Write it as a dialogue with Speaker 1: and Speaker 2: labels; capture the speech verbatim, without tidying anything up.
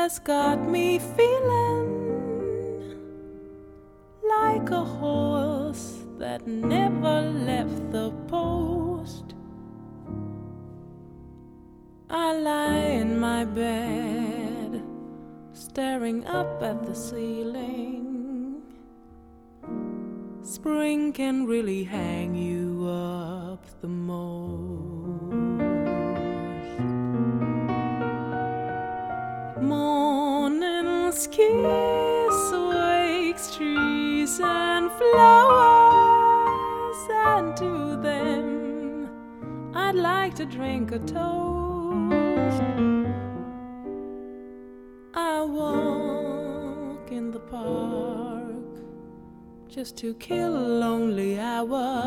Speaker 1: has got me feeling like a horse that never left the post. I lie in my bed, staring up at the ceiling. Spring can really hang you up the most. Morning's kiss wakes trees and flowers, and to them I'd like to drink a toast. I walk in the park just to kill a lonely hour.